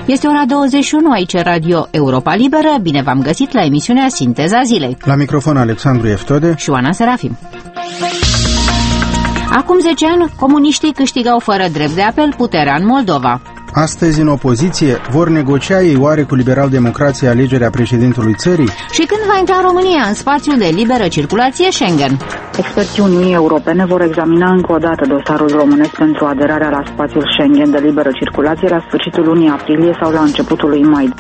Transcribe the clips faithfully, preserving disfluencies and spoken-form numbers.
Este ora douăzeci și unu, aici Radio Europa Liberă. Bine v-am găsit la emisiunea Sinteza Zilei. La microfon Alexandru Eftode și Oana Serafim. Acum zece ani, comuniștii câștigau fără drept de apel puterea în Moldova. Astăzi, în opoziție, vor negocia ei oare cu liberal-democrații alegerea președintelui țării? Și când va intra România în spațiul de liberă circulație Schengen? Experții Uniunii Europene vor examina încă o dată dosarul românesc pentru aderarea la spațiul Schengen de liberă circulație la sfârșitul lunii aprilie sau la începutul lui mai.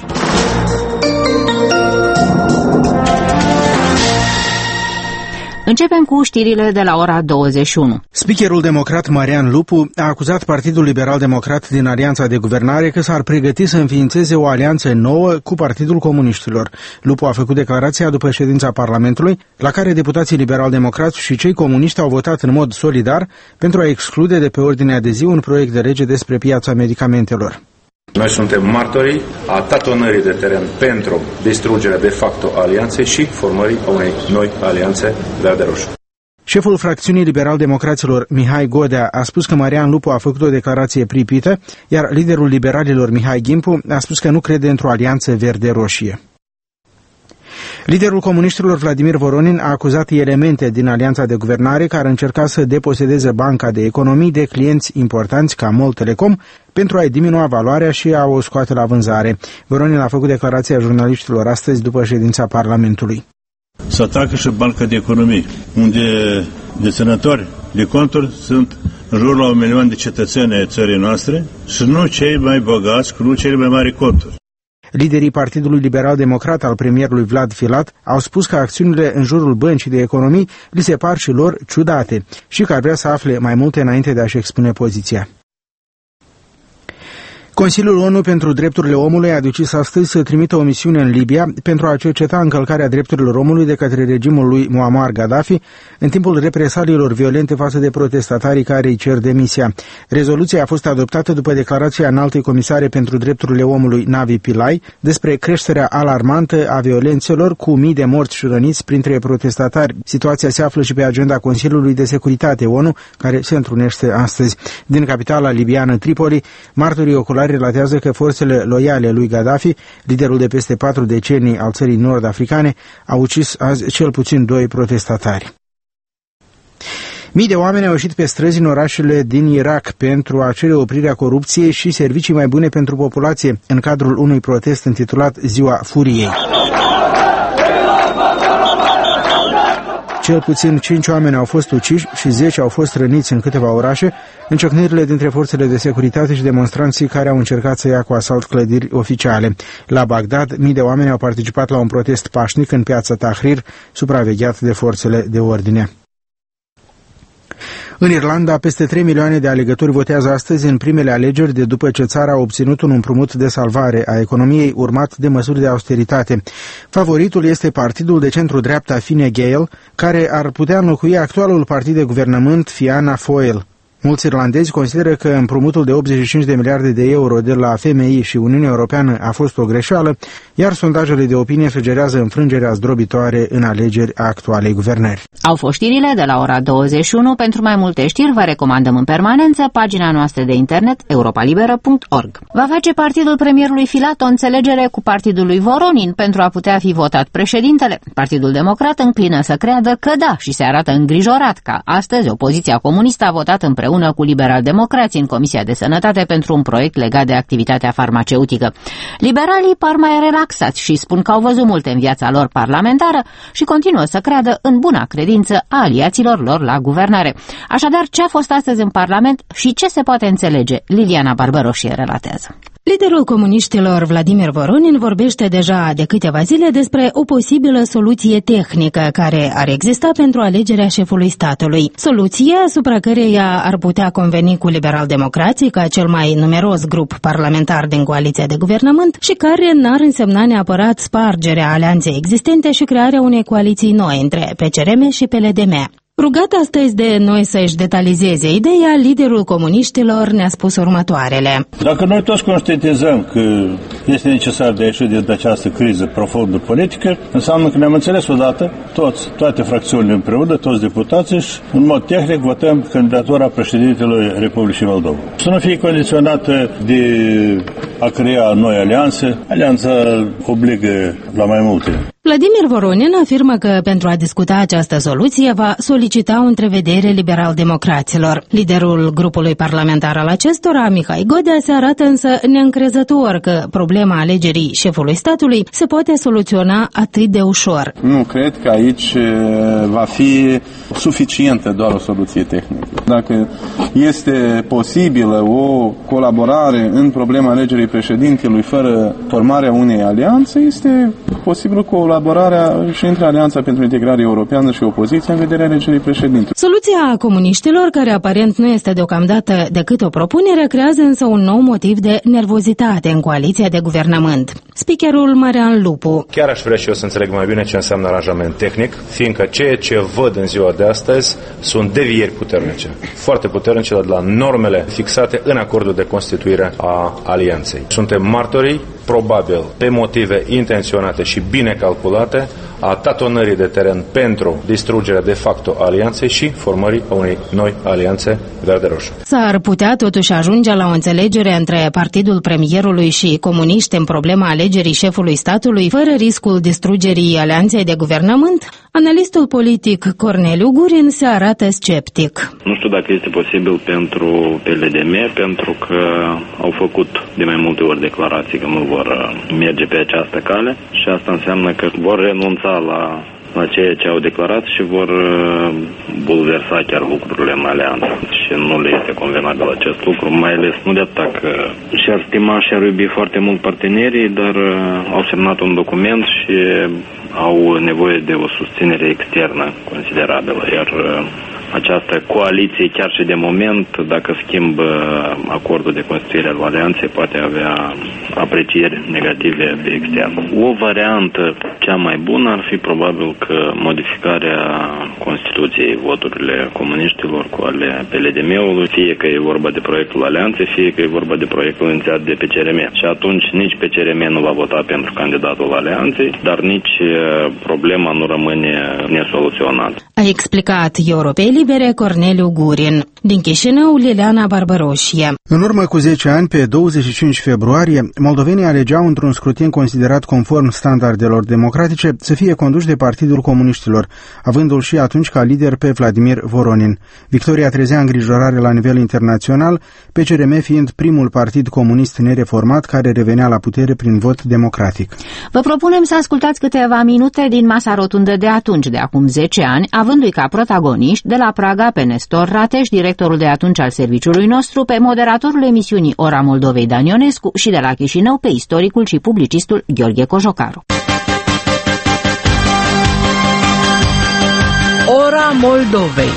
Începem cu știrile de la ora douăzeci și unu. Speakerul democrat Marian Lupu a acuzat Partidul Liberal-Democrat din Alianța de Guvernare că s-ar pregăti să înființeze o alianță nouă cu Partidul Comuniștilor. Lupu a făcut declarația după ședința Parlamentului, la care deputații liberal-democrați și cei comuniști au votat în mod solidar pentru a exclude de pe ordinea de zi un proiect de lege despre piața medicamentelor. Noi suntem martorii a tatonării de teren pentru distrugerea de facto a alianței și formării unei noi alianțe verde-roșu. Șeful fracțiunii liberal-democraților Mihai Godea a spus că Marian Lupu a făcut o declarație pripită, iar liderul liberalilor Mihai Gimpu a spus că nu crede într-o alianță verde-roșie. Liderul comuniștilor Vladimir Voronin a acuzat elemente din Alianța de Guvernare care încerca să deposedeze Banca de Economii de clienți importanți ca MOL Telecom pentru a-i diminua valoarea și a o scoate la vânzare. Voronin a făcut declarația jurnaliștilor astăzi după ședința Parlamentului. Să atacă și Banca de Economii, unde deținători de conturi sunt în jur la un milion de cetățeni ai țării noastre și nu cei mai bogați, cu nu cei mai mari conturi. Liderii Partidului Liberal-Democrat al premierului Vlad Filat au spus că acțiunile în jurul Băncii de Economii li se par și lor ciudate și că ar vrea să afle mai multe înainte de a-și expune poziția. Consiliul ONU pentru Drepturile Omului a decis astăzi să trimită o misiune în Libia pentru a cerceta încălcarea drepturilor omului de către regimul lui Muammar Gaddafi în timpul represaliilor violente față de protestatarii care îi cer demisia. Rezoluția a fost adoptată după declarația înaltei comisare pentru drepturile omului Navi Pillay despre creșterea alarmantă a violențelor cu mii de morți și răniți printre protestatari. Situația se află și pe agenda Consiliului de Securitate ONU, care se întrunește astăzi. Din capitala libiană Tripoli, martorii oculari relatează că forțele loiale lui Gaddafi, liderul de peste patru decenii al țării nord-africane, au ucis azi cel puțin doi protestatari. Mii de oameni au ieșit pe străzi în orașele din Irak pentru a cere oprirea corupției și servicii mai bune pentru populație, în cadrul unui protest intitulat Ziua Furiei. Cel puțin cinci oameni au fost uciși și zece au fost răniți în câteva orașe, în ciocnirile dintre forțele de securitate și demonstranții care au încercat să ia cu asalt clădiri oficiale. La Bagdad, mii de oameni au participat la un protest pașnic în piața Tahrir, supravegheat de forțele de ordine. În Irlanda, peste trei milioane de alegători votează astăzi în primele alegeri de după ce țara a obținut un împrumut de salvare a economiei urmat de măsuri de austeritate. Favoritul este partidul de centru-dreapta Fine Gael, care ar putea înlocui actualul partid de guvernământ Fianna Fáil. Mulți irlandezi consideră că împrumutul de optzeci și cinci de miliarde de euro de la F M I și Uniunea Europeană a fost o greșeală, iar sondajele de opinie sugerează înfrângerea zdrobitoare în alegeri a actualei guvernări. Au fost știrile de la ora douăzeci și unu. Pentru mai multe știri vă recomandăm în permanență pagina noastră de internet europa liberă punct org. Va face partidul premierului Filat o înțelegere cu partidul lui Voronin pentru a putea fi votat președintele. Partidul Democrat înclină să creadă că da și se arată îngrijorat ca astăzi opoziția comunistă a votat împreună cu liberal-democrații în Comisia de Sănătate pentru un proiect legat de activitatea farmaceutică. Liberalii par mai relaxați și spun că au văzut multe în viața lor parlamentară și continuă să creadă în buna credință a aliaților lor la guvernare. Așadar, ce a fost astăzi în Parlament și ce se poate înțelege? Liliana Barbăroșie relatează. Liderul comuniștilor Vladimir Voronin vorbește deja de câteva zile despre o posibilă soluție tehnică care ar exista pentru alegerea șefului statului. Soluție asupra căreia ar putea conveni cu liberal-democrații ca cel mai numeros grup parlamentar din coaliția de guvernământ și care n-ar însemna neapărat spargerea alianței existente și crearea unei coaliții noi între P C R M și P L D M. Rugat astăzi de noi să-și detalizeze ideea, liderul comuniștilor ne-a spus următoarele. Dacă noi toți conștientizăm că este necesar de a ieși din această criză profundă politică, înseamnă că ne-am înțeles odată, toți, toate fracțiunile împreună, toți deputații și în mod tehnic votăm candidatura președintelui Republicii Moldova. Să nu fie condiționată de a crea noi alianțe. Alianța obligă la mai multe. Vladimir Voronin afirmă că pentru a discuta această soluție va solicita o întrevedere liberal-democraților. Liderul grupului parlamentar al acestora, Mihai Godea, se arată însă neîncrezător că problema alegerii șefului statului se poate soluționa atât de ușor. Nu cred că aici va fi suficientă doar o soluție tehnică. Dacă este posibilă o colaborare în problema alegerii președintelui fără formarea unei alianțe, este posibil cu colaborarea și între Alianța pentru Integrare Europeană și opoziția în vederea alegerii președintelui. Soluția comuniștilor, care aparent nu este deocamdată decât o propunere, creează însă un nou motiv de nervozitate în coaliția de guvernământ. Speakerul Marian Lupu. Chiar aș vrea și eu să înțeleg mai bine ce înseamnă aranjament tehnic, fiindcă ceea ce văd în ziua de astăzi sunt devieri puternice, foarte puternice de la normele fixate în acordul de constituire a alianței. Suntem martorii, probabil pe motive intenționate și bine calculate, a tatonării de teren pentru distrugerea de facto a alianței și formării unei noi alianțe verde-roșu. S-ar putea totuși ajunge la o înțelegere între partidul premierului și comuniști în problema alegerii șefului statului, fără riscul distrugerii alianței de guvernământ? Analistul politic Corneliu Gurin se arată sceptic. Nu știu dacă este posibil pentru P L D M, pentru că au făcut de mai multe ori declarații că nu vor merge pe această cale și asta înseamnă că vor renunța la, la ceea ce au declarat și vor bulversa chiar lucrurile în alianță. Și nu le este convenabil acest lucru, mai ales nu de atât că și-ar stima și-ar iubi foarte mult partenerii, dar au semnat un document și au nevoie de o susținere externă considerabilă, iar această coaliție, chiar și de moment, dacă schimbă acordul de constituire al alianței, poate avea aprecieri negative de extern. O variantă cea mai bună ar fi probabil că modificarea Constituției, voturile comuniștilor cu ale P L D M-ului, fie că e vorba de proiectul alianței, fie că e vorba de proiectul inițiat de P C R M. Și atunci nici P C R M nu va vota pentru candidatul alianței, dar nici problema nu rămâne nesoluționată. A explicat Europei Libere Corneliu Gurin. Din Chișinău, Liliana Barbaroșie. În urmă cu zece ani, pe douăzeci și cinci februarie, moldovenii alegeau într-un scrutin considerat conform standardelor democratice să fie conduși de Partidul Comuniștilor, avându-l și atunci ca lider pe Vladimir Voronin. Victoria trezea îngrijorare la nivel internațional, P C R M fiind primul partid comunist nereformat care revenea la putere prin vot democratic. Vă propunem să ascultați câteva minute din masa rotundă de atunci, de acum zece ani, avându-i ca protagoniști de la Praga pe Nestor Rateș, directorul de atunci al serviciului nostru, pe moderatorul emisiunii Ora Moldovei Dan Ionescu și de la Chișinău pe istoricul și publicistul Gheorghe Cojocaru. Ora Moldovei.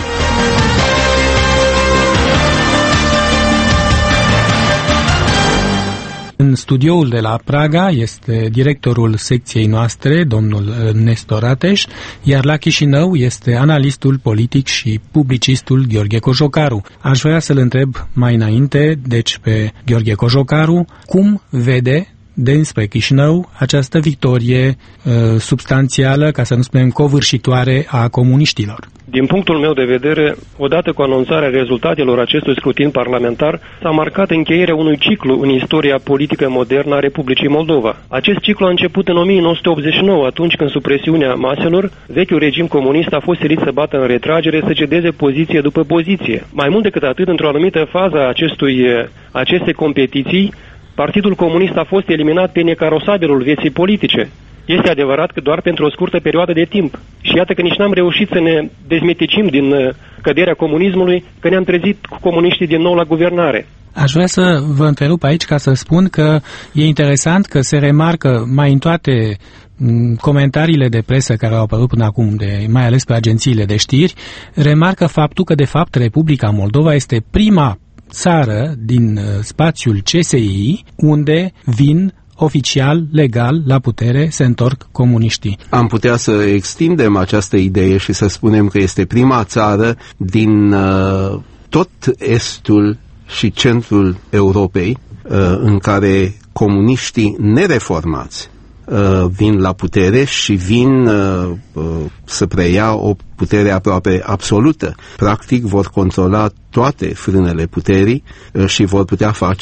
În studioul de la Praga este directorul secției noastre, domnul Nestor Rateș, iar la Chișinău este analistul politic și publicistul Gheorghe Cojocaru. Aș vrea să-l întreb mai înainte, deci pe Gheorghe Cojocaru, cum vede dinspre Chișinău această victorie uh, substanțială, ca să nu spunem covârșitoare, a comuniștilor. Din punctul meu de vedere, odată cu anunțarea rezultatelor acestui scrutin parlamentar, s-a marcat încheierea unui ciclu în istoria politică modernă a Republicii Moldova. Acest ciclu a început în o mie nouă sute optzeci și nouă, atunci când sub presiunea maselor, vechiul regim comunist a fost silit să bată în retragere, să cedeze poziție după poziție. Mai mult decât atât, într-o anumită fază a acestui, acestei competiții, Partidul Comunist a fost eliminat pe necarosabilul vieții politice. Este adevărat că doar pentru o scurtă perioadă de timp. Și iată că nici n-am reușit să ne dezmeticim din căderea comunismului, că ne-am trezit cu comuniștii din nou la guvernare. Aș vrea să vă întrerup aici ca să spun că e interesant că se remarcă mai în toate comentariile de presă care au apărut până acum, de, mai ales pe agențiile de știri, remarcă faptul că de fapt Republica Moldova este prima țară din spațiul C S I unde vin oficial, legal, la putere, se întorc comuniștii. Am putea să extindem această idee și să spunem că este prima țară din uh, tot estul și centrul Europei uh, în care comuniștii nereformați uh, vin la putere și vin uh, uh, să preia o putere aproape absolută. Practic vor controla toate frânele puterii uh, și vor putea face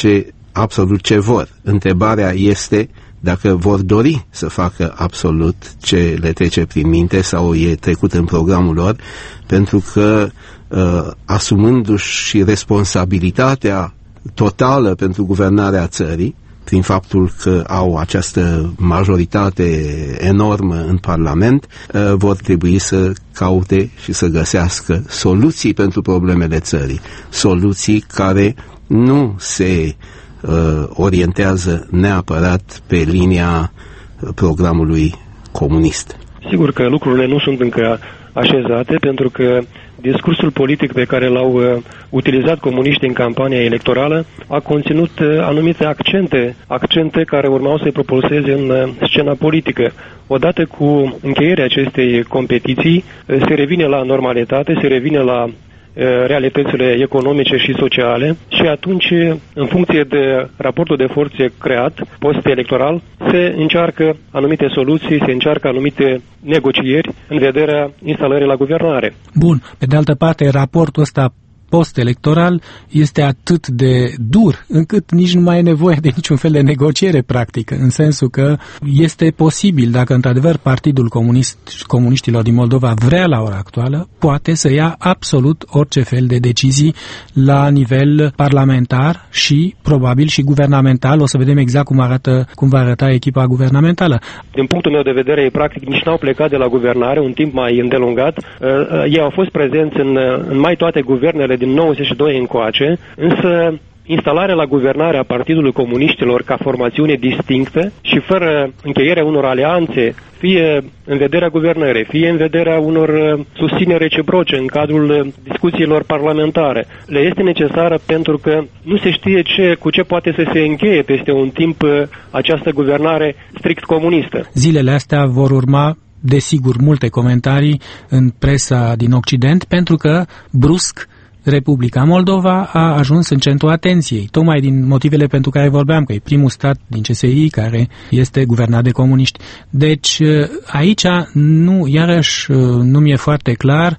absolut ce vor. Întrebarea este dacă vor dori să facă absolut ce le trece prin minte sau e trecut în programul lor, pentru că uh, asumându-și și responsabilitatea totală pentru guvernarea țării, prin faptul că au această majoritate enormă în Parlament, uh, vor trebui să caute și să găsească soluții pentru problemele țării, soluții care nu se uh, orientează neapărat pe linia programului comunist. Sigur că lucrurile nu sunt încă așezate, pentru că discursul politic pe care l-au uh, utilizat comuniștii în campania electorală a conținut uh, anumite accente, accente care urmau să-i propulseze în uh, scena politică. Odată cu încheierea acestei competiții, uh, se revine la normalitate, se revine la realitățile economice și sociale și atunci, în funcție de raportul de forțe creat post-electoral, se încearcă anumite soluții, se încearcă anumite negocieri în vederea instalării la guvernare. Bun, pe de altă parte, raportul ăsta post-electoral este atât de dur, încât nici nu mai e nevoie de niciun fel de negociere practică, în sensul că este posibil, dacă într-adevăr Partidul Comunist, Comuniștilor din Moldova vrea la ora actuală, poate să ia absolut orice fel de decizii la nivel parlamentar și probabil și guvernamental. O să vedem exact cum arată, cum va arăta echipa guvernamentală. Din punctul meu de vedere, ei practic nici n-au plecat de la guvernare un timp mai îndelungat. Ei au fost prezenți în, în mai toate guvernele din nouăzeci și doi încoace, însă instalarea la guvernare a Partidului Comuniștilor ca formațiune distinctă și fără încheierea unor alianțe, fie în vederea guvernării, fie în vederea unor susțineri reciproce în cadrul discuțiilor parlamentare, le este necesară pentru că nu se știe ce, cu ce poate să se încheie peste un timp această guvernare strict comunistă. Zilele astea vor urma, desigur, multe comentarii în presa din Occident, pentru că brusc Republica Moldova a ajuns în centrul atenției, tocmai din motivele pentru care vorbeam, că e primul stat din C S I care este guvernat de comuniști. Deci aici nu, iarăși nu mi-e foarte clar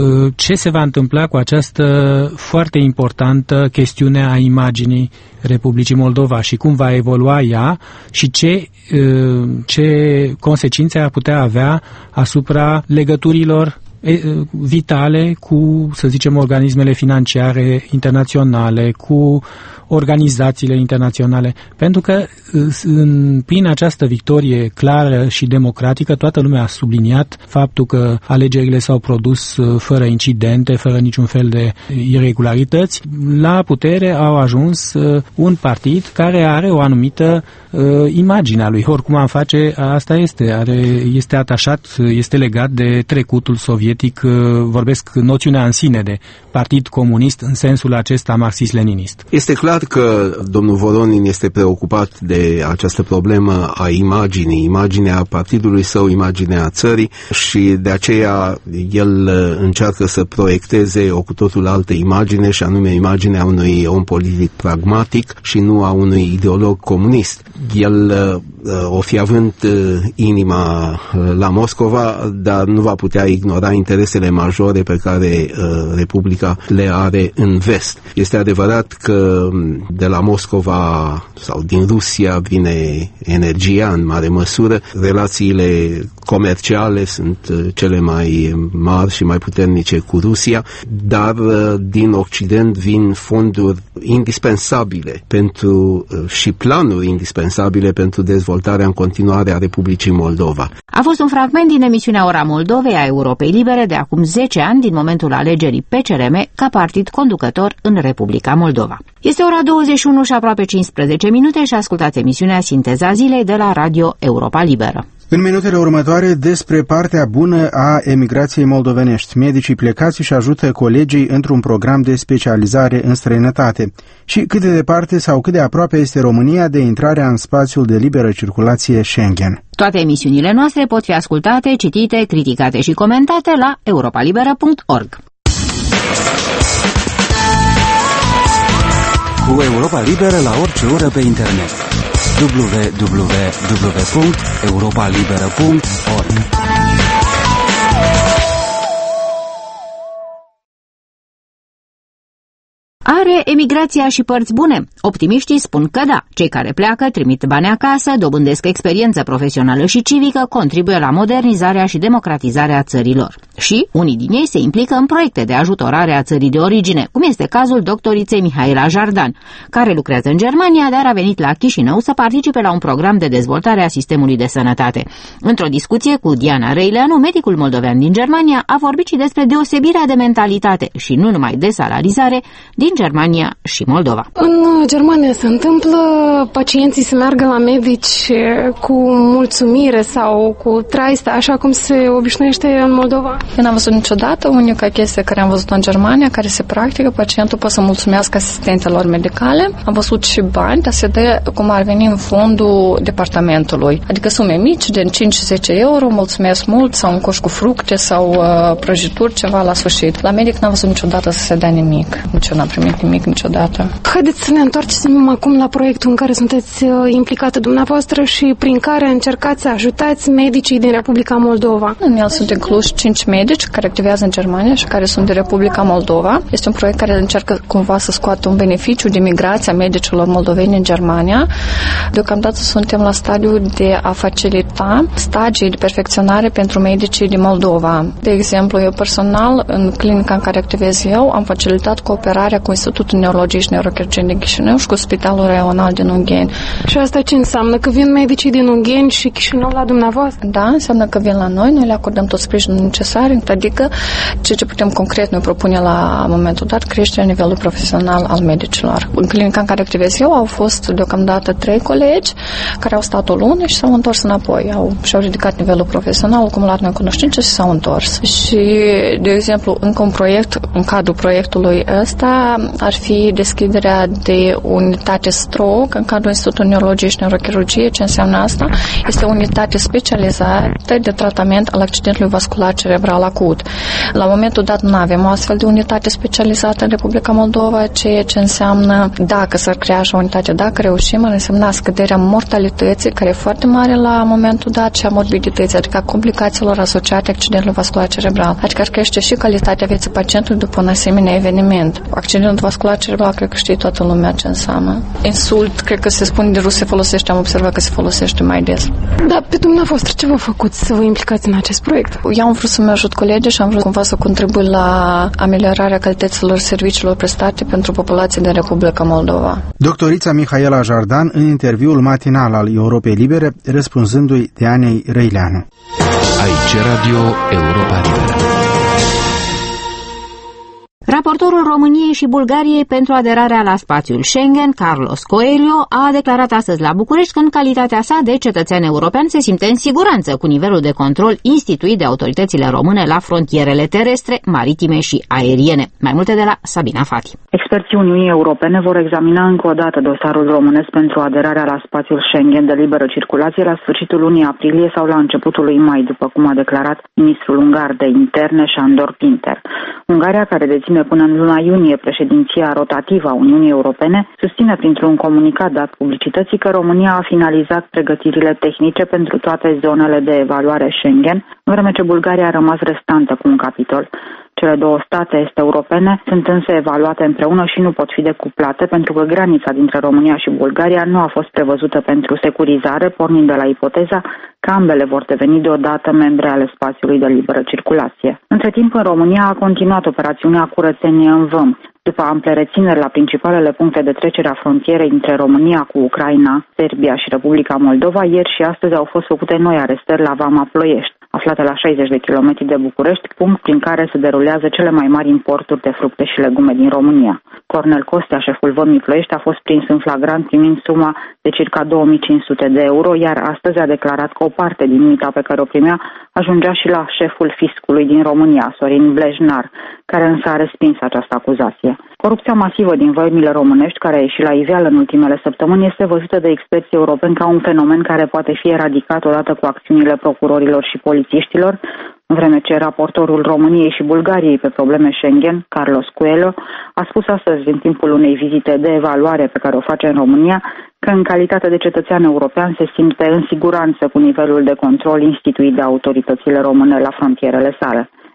ce se va întâmpla cu această foarte importantă chestiune a imaginii Republicii Moldova și cum va evolua ea și ce, ce consecințe ar putea avea asupra legăturilor vitale cu, să zicem, organismele financiare internaționale, cu organizațiile internaționale, pentru că în, prin această victorie clară și democratică toată lumea a subliniat faptul că alegerile s-au produs fără incidente, fără niciun fel de irregularități. La putere au ajuns un partid care are o anumită uh, imagine a lui. Oricum am face, asta este, are, este atașat, este legat de trecutul sovietic, uh, vorbesc noțiunea în sine de partid comunist în sensul acesta marxist-leninist. Este clar că domnul Voronin este preocupat de această problemă a imaginii, imaginea partidului său, imaginea țării și de aceea el încearcă să proiecteze o cu totul altă imagine și anume imaginea unui om politic pragmatic și nu a unui ideolog comunist. El o fi având inima la Moscova, dar nu va putea ignora interesele majore pe care Republica le are în vest. Este adevărat că de la Moscova sau din Rusia vine energia în mare măsură. Relațiile comerciale sunt cele mai mari și mai puternice cu Rusia, dar din Occident vin fonduri indispensabile pentru și planuri indispensabile pentru dezvoltarea în continuare a Republicii Moldova. A fost un fragment din emisiunea Ora Moldovei a Europei Libere de acum zece ani, din momentul alegerii P C R M ca partid conducător în Republica Moldova. Este ora douăzeci și unu și aproape cincisprezece minute și ascultați emisiunea Sinteza Zilei de la Radio Europa Liberă. În minutele următoare, despre partea bună a emigrației moldovenești. Medicii plecați își ajută colegii într-un program de specializare în străinătate. Și cât de departe sau cât de aproape este România de intrarea în spațiul de liberă circulație Schengen. Toate emisiunile noastre pot fi ascultate, citite, criticate și comentate la europa liberă punct org. Cu Europa Liberă la orice oră pe internet. w w w punct europa liberă punct org Are emigrația și părți bune? Optimiștii spun că da. Cei care pleacă trimit bani acasă, dobândesc experiență profesională și civică, contribuie la modernizarea și democratizarea țărilor. Și unii din ei se implică în proiecte de ajutorare a țării de origine, cum este cazul doctoriței Mihaela Jardan, care lucrează în Germania, dar a venit la Chișinău să participe la un program de dezvoltare a sistemului de sănătate. Într-o discuție cu Diana Reileanu, medicul moldovean din Germania, a vorbit și despre deosebirea de mentalitate și nu numai de salarizare din Germania și Moldova. În Germania se întâmplă pacienții să meargă la medici cu mulțumire sau cu traiste, așa cum se obișnuiește în Moldova? Eu n-am văzut niciodată. Unica chestie care am văzut în Germania, care se practică, pacientul poate să mulțumească asistentelor medicale. Am văzut și bani, dar se dă cum ar veni în fondul departamentului. Adică sume mici, de cinci-zece euro, mulțumesc mult, sau un coș cu fructe sau uh, prăjituri, ceva la sfârșit. La medic n-am văzut niciodată să se dea nimic. Nici eu n-am primit nimic niciodată. Haideți să ne întoarcem acum la proiectul în care sunteți implicate dumneavoastră și prin care încercați să ajutați medicii din Republica Moldova. În el sunt incluși cinci medici care activează în Germania și care sunt din Republica Moldova. Este un proiect care încearcă cumva să scoată un beneficiu de migrație a medicilor moldoveni în Germania. Deocamdată suntem la stadiul de a facilita stagii de perfecționare pentru medicii din Moldova. De exemplu, eu personal, în clinica în care activez eu, am facilitat cooperarea cu Institutul Neurologiei și Neurochirurgie din Chișinău și cu Spitalul Regional din Ungheni. Și asta ce înseamnă? Că vin medicii din Ungheni și Chișinău la dumneavoastră? Da, înseamnă că vin la noi, noi le acordăm tot sprijinul necesar, adică ceea ce putem concret noi propune la momentul dat, creșterea nivelului profesional al medicilor. În clinica în care activez eu au fost deocamdată trei colegi care au stat o lună și s-au întors înapoi. Au, și-au ridicat nivelul profesional, au acumulat noi cunoștințe și s-au întors. Și, de exemplu, încă un proiect, în cadrul proiectului ăsta, ar fi deschiderea de unitate stroke în cadrul Institutului Neurologiei și Neurochirurgie. Ce înseamnă asta? Este o unitate specializată de tratament al accidentului vascular cerebral acut. La momentul dat nu avem o astfel de unitate specializată în Republica Moldova, ceea ce înseamnă, dacă s-ar crea așa o unitate, dacă reușim, ar însemna scăderea mortalității, care e foarte mare la momentul dat, și a morbidității, adică a complicațiilor asociate accidentului vascular cerebral. Adică ar crește și calitatea vieții pacientului după un asemenea eveniment. Accidentul vascular cerebral, cred că știe toată lumea ce înseamnă. Insult, cred că se spune de rus, se folosește, am observat că se folosește mai des. Dar pe dumneavoastră ce vă făcuți să vă implicați în acest proiect? Eu am vrut să-mi ajut colegii și am vrut cumva să contribui la ameliorarea calităților serviciilor prestate pentru populația din Republica Moldova. Doctorița Mihaela Jardan în interviul matinal al Europei Libere, răspunzându-i Dianei Reileanu. Aici Radio Europa Liberă. Raportorul României și Bulgariei pentru aderarea la spațiul Schengen, Carlos Coelho, a declarat astăzi la București că în calitatea sa de cetățean european se simte în siguranță cu nivelul de control instituit de autoritățile române la frontierele terestre, maritime și aeriene. Mai multe de la Sabina Fati. Experții Uniunii Europene vor examina încă o dată dosarul românesc pentru aderarea la spațiul Schengen de liberă circulație la sfârșitul lunii aprilie sau la începutul lui mai, după cum a declarat ministrul ungar de interne Sándor Pinter. Ungaria, care deține până în luna iunie președinția rotativă a Uniunii Europene, susține printr-un comunicat dat publicității că România a finalizat pregătirile tehnice pentru toate zonele de evaluare Schengen, în vreme ce Bulgaria a rămas restantă cu un capitol. Cele două state est europene sunt însă evaluate împreună și nu pot fi decuplate pentru că granița dintre România și Bulgaria nu a fost prevăzută pentru securizare, pornind de la ipoteza că ambele vor deveni deodată membre ale spațiului de liberă circulație. Între timp, în România a continuat operațiunea Curățenie în Văm. După ample rețineri la principalele puncte de trecere a frontierei între România cu Ucraina, Serbia și Republica Moldova, ieri și astăzi au fost făcute noi arestări la Vama Ploiești, aflată la șaizeci de kilometri de București, punct prin care se derulează cele mai mari importuri de fructe și legume din România. Cornel Costea, șeful Vămii Ploiești, a fost prins în flagrant primind suma de circa două mii cinci sute de euro, iar astăzi a declarat că o parte din mita pe care o primea ajungea și la șeful fiscului din România, Sorin Blejnar, care însă a respins această acuzație. Corupția masivă din vămile românești, care a ieșit la iveală în ultimele săptămâni, este văzută de experții europeni ca un fenomen care poate fi eradicat odată cu acțiunile procurorilor și polițiștilor, în vreme ce raportorul României și Bulgariei pe probleme Schengen, Carlos Coelho, a spus astăzi în timpul unei vizite de evaluare pe care o face în România, că în calitate de cetățean european se simte în siguranță cu nivelul de control instituit de autoritățile române la frontierele sale.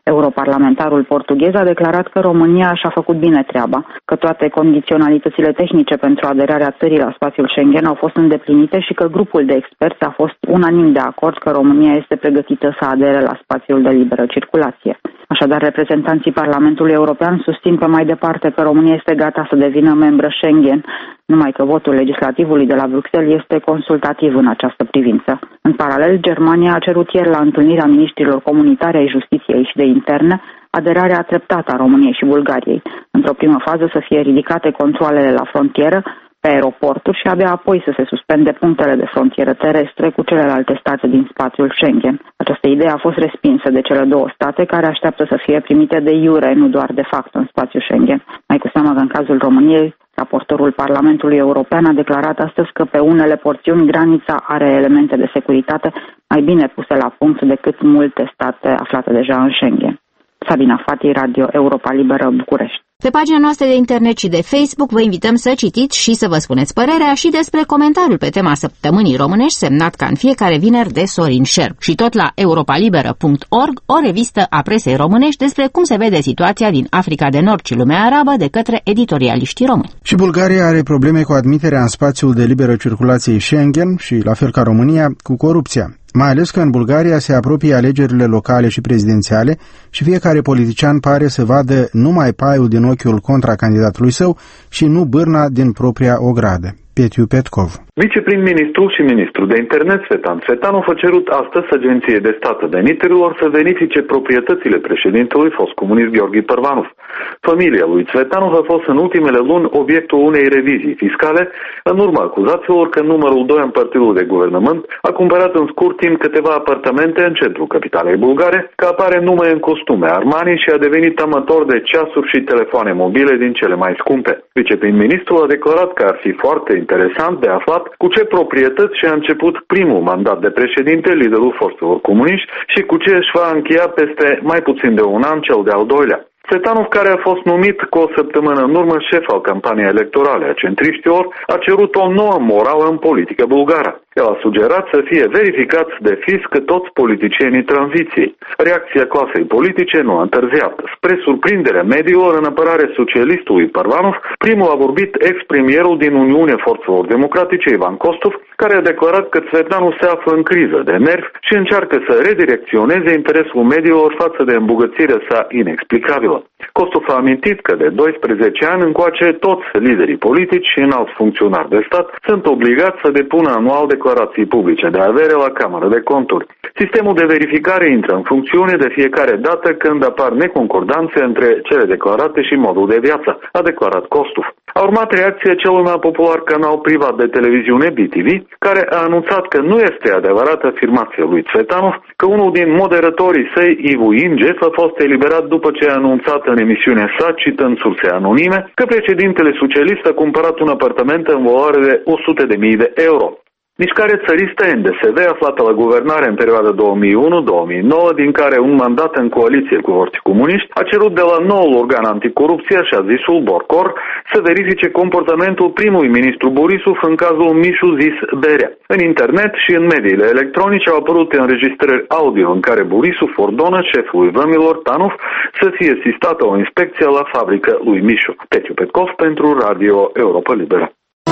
Europarlamentarul portughez a declarat că România și-a făcut bine treaba, că toate condiționalitățile tehnice pentru aderarea țării la spațiul Schengen au fost îndeplinite și că grupul de experți a fost unanim de acord că România este pregătită să adere la spațiul de liberă circulație. Așadar, reprezentanții Parlamentului European susțin pe mai departe că România este gata să devină membră Schengen, numai că votul legislativului de la Bruxelles este consultativ în această privință. În paralel, Germania a cerut ieri la întâlnirea ministrilor comunitare ai justiției și de interne aderarea treptată a României și Bulgariei. Într-o primă fază să fie ridicate controalele la frontieră, pe aeroporturi și abia apoi să se suspende punctele de frontieră terestre cu celelalte state din spațiul Schengen. Această idee a fost respinsă de cele două state care așteaptă să fie primite de iure, nu doar de fapt în spațiul Schengen. Mai cu seamă că în cazul României, raportorul Parlamentului European a declarat astăzi că pe unele porțiuni granița are elemente de securitate mai bine puse la punct decât multe state aflate deja în Schengen. Sabina Fati, Radio Europa Liberă, București. Pe pagina noastră de internet și de Facebook vă invităm să citiți și să vă spuneți părerea și despre comentariul pe tema Săptămânii Românești semnat ca în fiecare vineri de Sorin Șerp. Și tot la europalibera punct org, o revistă a presei românești despre cum se vede situația din Africa de Nord și lumea arabă de către editorialiștii români. Și Bulgaria are probleme cu admiterea în spațiul de liberă circulație Schengen și, la fel ca România, cu corupția. Mai ales că în Bulgaria se apropie alegerile locale și prezidențiale și fiecare politician pare să vadă numai paiul din ochiul contracandidatului său și nu bârna din propria ogradă. Petiu Petkov. Viceprim-ministrul și ministru de internet Svetan Svetanov a cerut astăzi Agenției de Stat Veniturilor să verifice proprietățile președintelui fost comunist Gheorghe Părvanov. Familia lui Svetanov a fost în ultimele luni obiectul unei revizii fiscale în urma acuzațiilor că numărul doi în partidul de guvernământ a cumpărat în scurt timp câteva apartamente în centrul capitalei bulgare, că apare nume în costume Armani și a devenit amător de ceasuri și telefoane mobile din cele mai scumpe. Viceprim-ministrul a declarat că ar fi foarte interesant de aflat cu ce proprietăți și-a început primul mandat de președinte, liderul forțelor comuniști, și cu ce își va încheia peste mai puțin de un an cel de-al doilea. Svetanov, care a fost numit cu o săptămână în urmă șef al campaniei electorale a centriștilor, a cerut o nouă morală în politică bulgară. El a sugerat să fie verificați de fisc toți politicienii tranziției. Reacția clasei politice nu a întârziat. Spre surprindere mediilor, în apărare socialistului Părvanov, primul a vorbit ex-premierul din Uniunea Forțelor Democratice, Ivan Kostov, care a declarat că Svetanov se află în criză de nervi și încearcă să redirecționeze interesul mediilor față de îmbogățirea sa inexplicabilă. Kostov a amintit că de doisprezece ani încoace toți liderii politici și înalți funcționari de stat sunt obligați să depună anual declarații publice de avere la Camera de Conturi. Sistemul de verificare intră în funcțiune de fiecare dată când apar neconcordanțe între cele declarate și modul de viață, a declarat Kostov. A urmat reacția celui mai popular canal privat de televiziune B T V, care a anunțat că nu este adevărată afirmația lui Svetanov că unul din moderatorii săi, Ivu Ingef, a fost eliberat după ce a anunțat în emisiunea sa, citând surse anonime, că președintele socialist a cumpărat un apartament în valoare de o sută de mii de euro. Mișcare țăristă N D S V, aflată la guvernare în perioada două mii unu două mii nouă, din care un mandat în coaliție cu forții comuniști, a cerut de la noul organ anticorupție, așa zisul Borcor, să verifice comportamentul primului ministru Borisov în cazul Mișu zis Berea. În internet și în mediile electronice au apărut înregistrări audio în care Borisov ordonă șefului vămilor Tanov să fie asistată o inspecție la fabrică lui Mișu. Petiu Petkov pentru Radio Europa Liberă.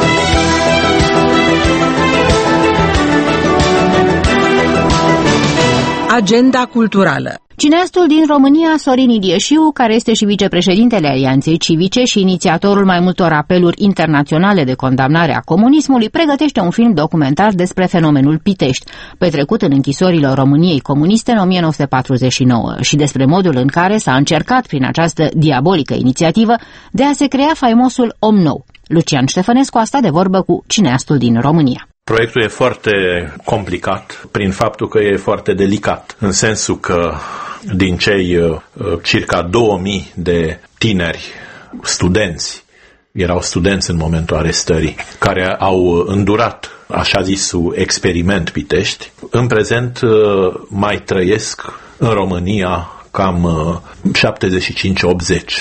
Agenda culturală. Cineastul din România, Sorin Ilieșiu, care este și vicepreședintele Alianței Civice și inițiatorul mai multor apeluri internaționale de condamnare a comunismului, pregătește un film documentar despre fenomenul Pitești, petrecut în închisorile României comuniste în o mie nouă sute patruzeci și nouă, și despre modul în care s-a încercat prin această diabolică inițiativă de a se crea faimosul Om Nou. Lucian Ștefănescu a stat de vorbă cu cineastul din România. Proiectul e foarte complicat prin faptul că e foarte delicat, în sensul că din cei uh, circa două mii de tineri studenți, erau studenți în momentul arestării, care au îndurat așa zisul experiment Pitești, în prezent uh, mai trăiesc în România cam uh, șaptezeci și cinci optzeci.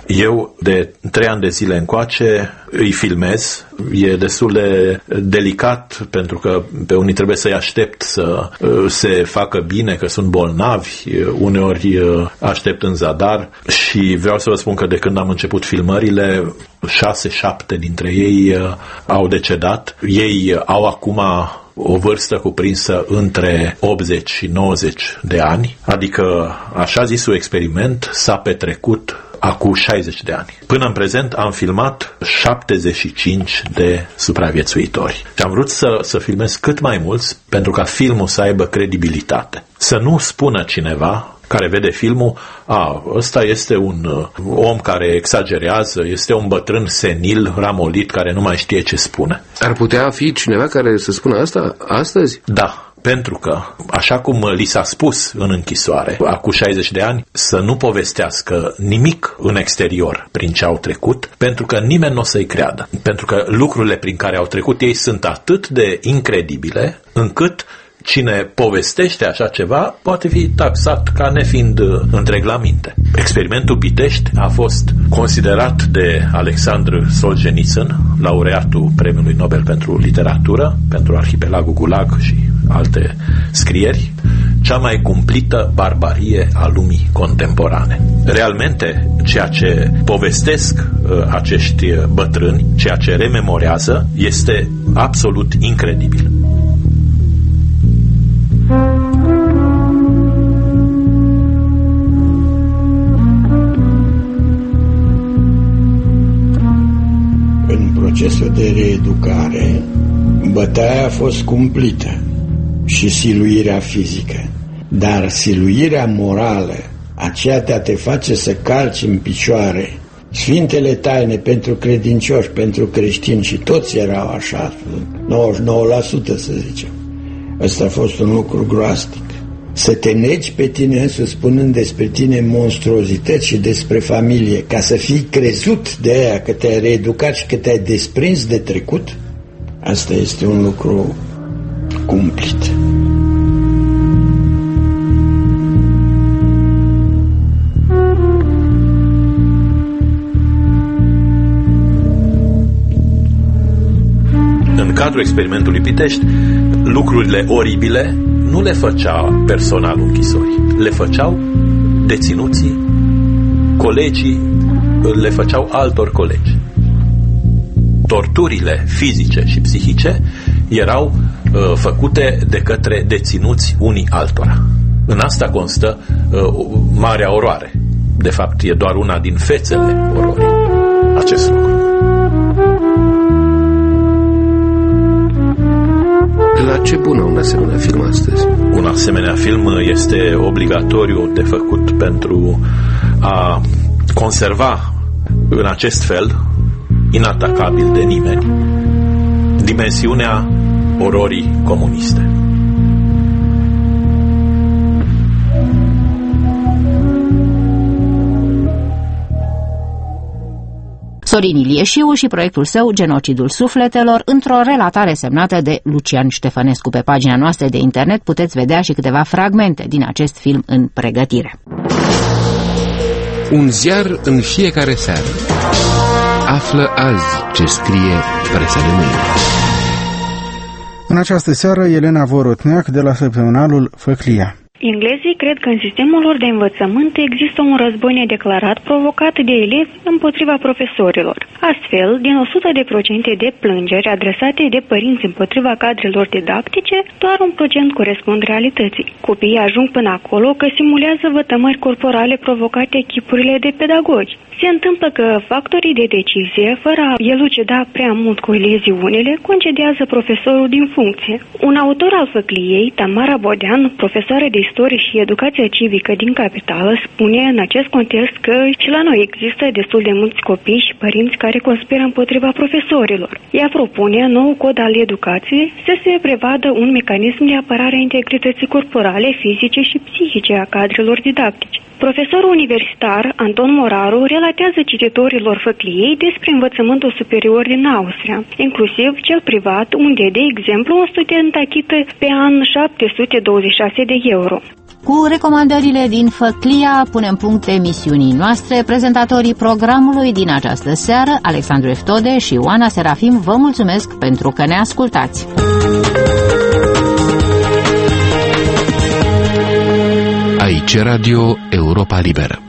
Eu de trei ani de zile încoace îi filmez. E destul de delicat pentru că pe unii trebuie să-i aștept să se facă bine, că sunt bolnavi, uneori aștept în zadar și vreau să vă spun că de când am început filmările, șase, șapte dintre ei au decedat. Ei au acum o vârstă cuprinsă între optzeci și nouăzeci de ani, adică așa zisul experiment s-a petrecut acum șaizeci de ani. Până în prezent am filmat șaptezeci și cinci de supraviețuitori. Și am vrut să, să filmez cât mai mulți pentru ca filmul să aibă credibilitate. Să nu spună cineva care vede filmul, a, ăsta este un om care exagerează, este un bătrân senil, ramolit, care nu mai știe ce spune. Ar putea fi cineva care să spună asta astăzi? Da. Pentru că, așa cum li s-a spus în închisoare, acum șaizeci de ani, să nu povestească nimic în exterior prin ce au trecut, pentru că nimeni nu o să-i creadă. Pentru că lucrurile prin care au trecut ei sunt atât de incredibile, încât cine povestește așa ceva poate fi taxat ca nefiind întreg la minte. Experimentul Pitești a fost considerat de Alexandr Solzhenitsyn, laureatul Premiului Nobel pentru Literatură, pentru Arhipelagul Gulag și alte scrieri, cea mai cumplită barbarie a lumii contemporane. Realmente, ceea ce povestesc uh, acești bătrâni, ceea ce rememorează, este absolut incredibil. În procesul de reeducare, bătaia a fost cumplită și siluirea fizică, dar siluirea morală, aceea de a te face să calci în picioare Sfintele taine pentru credincioși, pentru creștini, și toți erau așa, nouăzeci și nouă la sută să zicem. Ăsta a fost un lucru groaznic. Să te negi pe tine însuți spunând despre tine monstruozități și despre familie, ca să fii crezut de aia că te-ai reeducat și că te-ai desprins de trecut, asta este un lucru cumplit. În cadrul experimentului Pitești, lucrurile oribile nu le făcea personalul închisorii, le făceau deținuții, colegii, le făceau altor colegi. Torturile fizice și psihice erau uh, făcute de către deținuți unii altora. În asta constă uh, marea oroare. De fapt, e doar una din fețele ororii acest lucru. La ce bună un asemenea film astăzi? Un asemenea film este obligatoriu de făcut pentru a conserva în acest fel, inatacabil de nimeni, dimensiunea ororii comuniste. Sorin Ilieșiu și proiectul său Genocidul sufletelor, într-o relatare semnată de Lucian Ștefănescu. Pe pagina noastră de internet puteți vedea și câteva fragmente din acest film în pregătire. Un ziar în fiecare seară. Află azi ce scrie presa de mâine. În această seară, Elena Vorotneac de la săptămânalul Făclia. Englezii cred că în sistemul lor de învățământ există un război nedeclarat provocat de elevi împotriva profesorilor. Astfel, din o sută de procente de plângeri adresate de părinți împotriva cadrelor didactice, doar un procent corespund realității. Copiii ajung până acolo că simulează vătămări corporale provocate echipurile de pedagogi. Se întâmplă că factorii de decizie, fără a elucida prea mult cu leziunile, concedează profesorul din funcție. Un autor al Făcliei, Tamara Bodean, profesoară de istorie și educație civică din capitală, spune în acest context că și la noi există destul de mulți copii și părinți care conspiră împotriva profesorilor. Ea propune nou cod al educației să se prevadă un mecanism de apărare a integrității corporale, fizice și psihice a cadrelor didactice. Profesorul universitar Anton Moraru relatează cititorilor Făcliei despre învățământul superior din Austria, inclusiv cel privat, unde, de exemplu, un student achită pe an șapte sute douăzeci și șase de euro. Cu recomandările din Făclia punem punct emisiunii noastre. Prezentatorii programului din această seară, Alexandru Eftode și Oana Serafim, vă mulțumesc pentru că ne ascultați. Aici Radio Europa Liberă.